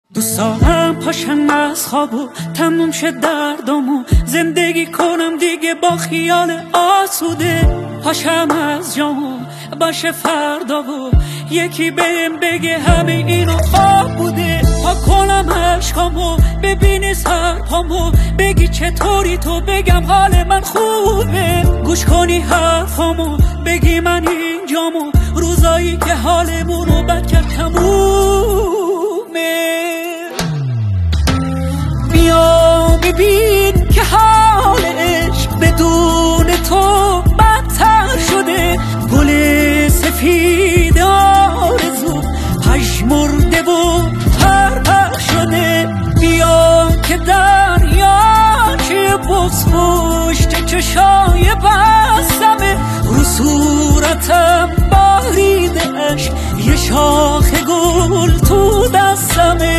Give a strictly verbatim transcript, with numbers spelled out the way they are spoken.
دوست دارم پاشم از خواب و تموم شد دردم و زندگی کنم دیگه با خیال آسوده. پاشم از جام و باشه فردا و یکی بهم بگه همه اینو خواب بوده. پا کنم عشقامو ببینی سرپامو بگی چطوری تو بگم حال من خوبه. گوش کنی حرفامو بگی من اینجامو روزایی که حالمونو بد کرد تمومه. بیا ببین که حالش بدون تو بدتر شده. گل سفید آرزو پژمرده و پرپر شده. بیا که دریاچه بغض پشت چشای بستمه. رو صورتم باریده عشق یه شاخ گل تو دستمه.